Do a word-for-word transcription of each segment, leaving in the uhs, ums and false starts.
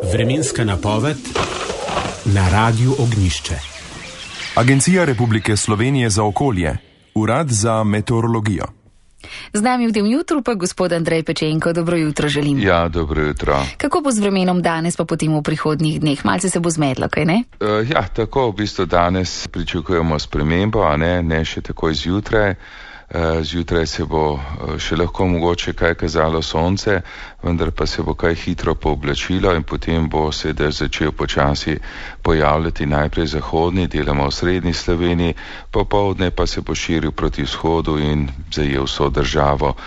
Vremenska napoved na Radiu Ognjišče. Agencija Republike Slovenije za okolje, Urad za meteorologijo. Z nami v tem jutru pa gospod Andrej Pečenko. Dobro jutro želim. Ja, dobro jutro. Kako bo z vremenom danes pa potem v prihodnjih dneh? Malce se bo zmedlo, kaj ne? Uh, ja, tako v bistvu danes pričakujemo spremembo, a ne, ne še takoj zjutraj. Zjutraj se bo še lahko mogoče kaj kazalo sonce, vendar pa se bo kaj hitro pooblačilo in potem bo se dež začel počasi pojavljati najprej zahodni, deloma v srednji Sloveniji, popoldne pa se bo širil proti vzhodu in zajel vso državo.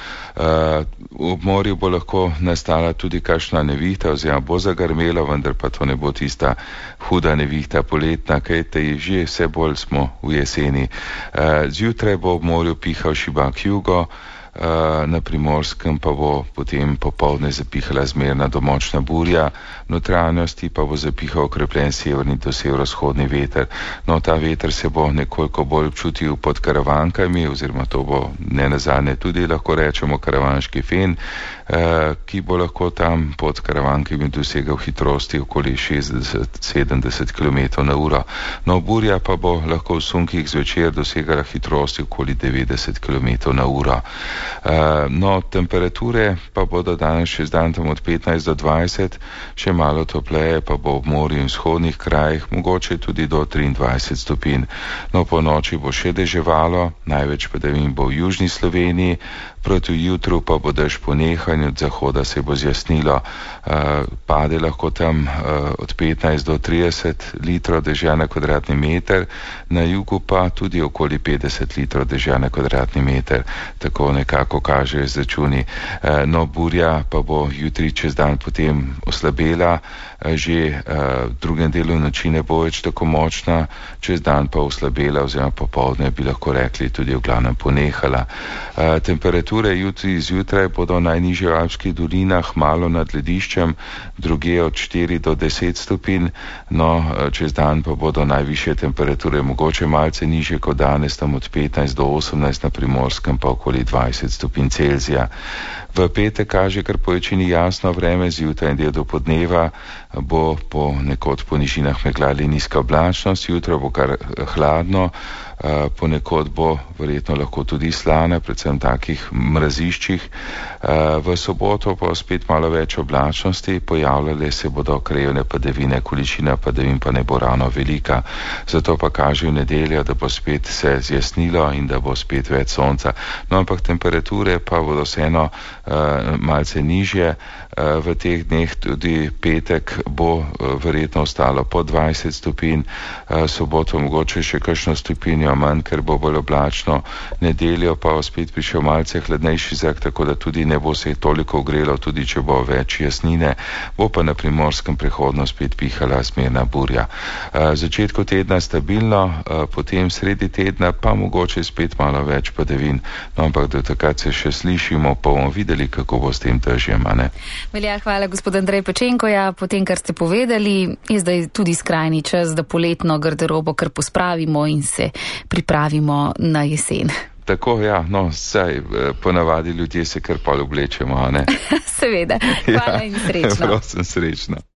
V morju bo lahko nastala tudi kakšna nevihta oziroma bo zagrmelo, vendar pa to ne bo tista huda nevihta poletna, kajte že vse bolj smo v jeseni. Zjutraj bo v morju pihal šibak jugo, na Primorskem pa bo potem popoldne zapihala zmerna do močna burja, v notranjosti pa bo zapihal okrepljen severni do severovzhodni veter. No, ta veter se bo nekoliko bolj občutil pod Karavankami, oziroma to bo nenazadnje tudi lahko rečemo karavanški fen, ki bo lahko tam pod Karavankami dosegal hitrosti okoli šestdeset do sedemdeset kilometrov na uro. No, burja pa bo lahko v sunkih zvečer dosegala hitrosti okoli devetdeset kilometrov na uro. Uh, no, temperature pa bodo danes še zdan tam od petnajst do dvajset, še malo topleje pa bo v morju in vzhodnih krajih, mogoče tudi do triindvajset stopinj. No, po noči bo še deževalo, največ padavin bo v južni Sloveniji, proti jutru pa bo dež ponehal in od zahoda se bo zjasnilo. Uh, pade lahko tam uh, od petnajst do trideset litrov dežja na kvadratni meter, na jugu pa tudi okoli petdeset litrov dežja na kvadratni meter, tako nekako kažejo izračuni. Uh, no, burja pa bo jutri čez dan potem oslabela, uh, že uh, v drugem delu noči ne bo več tako močna, čez dan pa oslabela oziroma popoldne bi lahko rekli tudi v glavnem ponehala. Uh, temperature jutri zjutraj bodo v najnižjih alpskih dolinah malo nad lediščem, druge od štiri do deset stopinj, no, čez dan pa bodo najvišje temperature mogoče malce nižje kot danes, tam od petnajst do osemnajst, na Primorskem pa okoli dvajset stopinj Celzija. V petek kaže kar po večini jasno vreme, zjutraj in del do podneva bo po nekod po nižinah megla ali nizka oblačnost, jutro bo kar hladno, ponekod bo verjetno lahko tudi slana, predvsem v takih mraziščih. V soboto pa spet malo več oblačnosti, pojavljale se bodo krajevne padavine, količina padavin pa ne bo ravno velika. Zato pa kaže v nedeljo, da bo spet se zjasnilo in da bo spet več sonca. No, ampak temperature pa bodo vseeno malce nižje. V teh dneh tudi petek bo verjetno ostalo po dvajset stopinj, soboto mogoče še kakšno stopinjo manj, ker bo bolj oblačno, nedeljo pa spet prišel malce hladnejši zrak, tako da tudi ne bo se toliko ogrelo, tudi če bo več jasnine, bo pa na Primorskem prehodno spet pihala zmerna burja. Začetku tedna stabilno, potem sredi tedna pa mogoče spet malo več padavin, no, ampak do takrat se še slišimo, pa bomo videli, kako bo s tem težjem, a ne? Velja, hvala gospod Andrej Pečenko. Ja, po tem, kar ste povedali, je zdaj tudi skrajni čas, da poletno garderobo kar pospravimo in se pripravimo na jesen. Tako, ja, no, saj ponavadi ljudje se kar pol oblečemo, a ne? Seveda. Hvala ja, in srečno. Prosim, srečno.